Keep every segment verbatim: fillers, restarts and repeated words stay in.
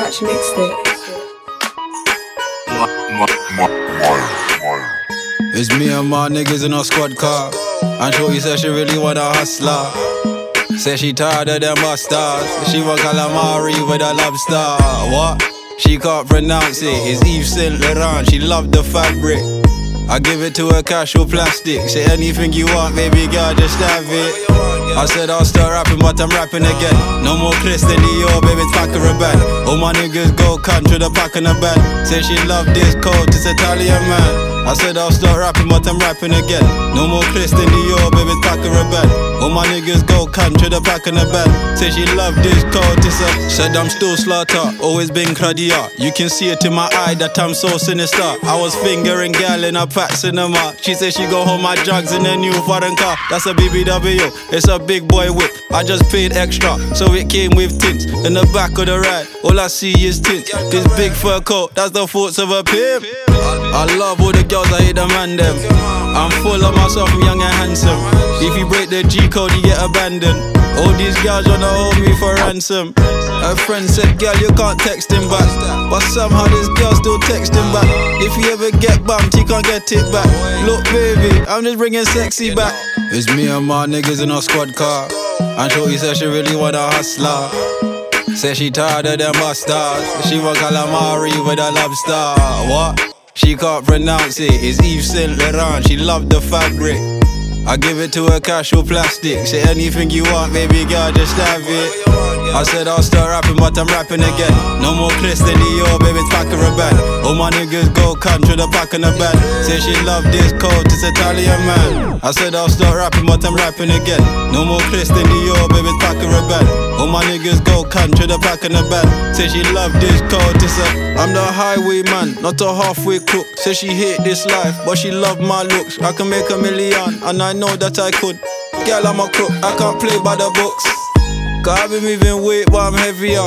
Touch mixtape. It's me and my niggas in our squad car. And Shorty said she really want a hustler. Said she tired of them bastards. She want calamari with a lobster. What? She can't pronounce it. It's Yves Saint Laurent. She love the fabric. I give it to her cash or plastic. Say anything you want, baby girl, just have it. I said I'll start rapping, but I'm rapping again. No more Christian Dior, baby, it's pack her a bag. All my niggas go country, the pack in the bag. Say she love this coat, this Italian man. I said I'll start rapping, but I'm rapping again. No more Christian Dior, baby, it's pack her a bag. All my niggas go country, the pack in the bag. Say she love this coat, this a. Said I'm still slaughter, always been cruddier. You can see it in my eye that I'm so sinister. I was fingering gal in a pack cinema. She said she go home my drugs in a new foreign car. That's a B B W, it's a big boy whip. I just paid extra, so it came with tints. In the back of the ride, all I see is tints. This big fur coat, that's the thoughts of a pimp. I love all the girls, I hate the man them. I'm full of myself, I'm young and handsome. If you break the G code, you get abandoned. All these girls wanna hold me for ransom. Her friend said, girl, you can't text him back. But somehow this girl still text him back. If you ever get bumped, he can't get it back. Look, baby, I'm just bringing sexy back. It's me and my niggas in our squad car. And Shorty said she really want a hustler. Said she tired of them bastards. She want calamari with a lobster. What? She can't pronounce it. It's Yves Saint Laurent. She love the fabric. I give it to her cash or plastic. Say anything you want, baby girl, just have it. I said I'll start rapping, but I'm rapping again. No more Christian Dior, baby, it's pack her a bag. All my niggas go country, the pack in the bag. Say she love this coat, this Italian man. I said I'll start rapping, but I'm rapping again. No more Christian Dior, baby, it's pack her a bag. All my niggas go country, the pack in the bag. Say she love this coat, this a. I'm the highwayman, not a halfway crook. Say she hate this life, but she love my looks. I can make a million, and I know that I could. Girl, I'm a crook, I can't play by the books. Cause I've been moving weight, but I'm heavier.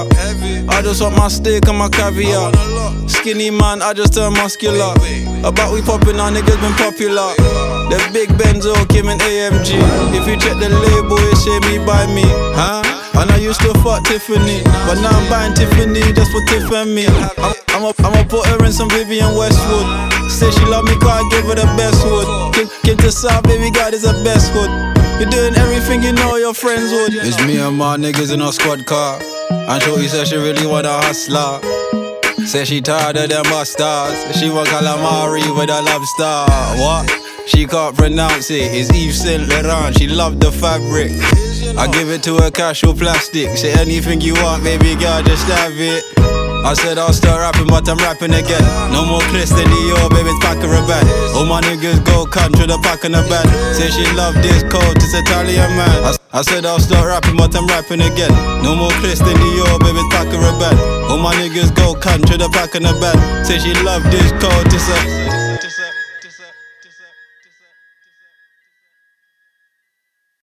I just want my steak and my caviar. Skinny man, I just turn muscular. About we poppin', our niggas been popular. The big Benzo came in A M G. If you check the label, it say me by me, huh? And I used to fuck Tiffany, but now I'm buying Tiffany just for Tiff and me. I'm, I'm a, I'm a put her in some Vivian Westwood. Say she love me cause I give her the best wood. Came, came to South, baby, God is the best hood. You're doing everything you know your friends would. It's me and my niggas in our squad car. And Shorty said she really want a hustler. Said she tired of them bastards. She want calamari with a lobster. What? She can't pronounce it. It's Yves Saint Laurent. She love the fabric. I give it to her cash or plastic. Say anything you want, baby girl, just have it. I said I'll start rapping, but I'm rapping again. No more Christian Dior, baby, it's pack her a bag. All my niggas go country, the pack in the bag. Say she love this coat, this Italian man. I, I said I'll start rapping, but I'm rapping again. No more Christian Dior, baby, it's pack her a bag. All my niggas go country, the pack in the bag. Say she love this coat, this a.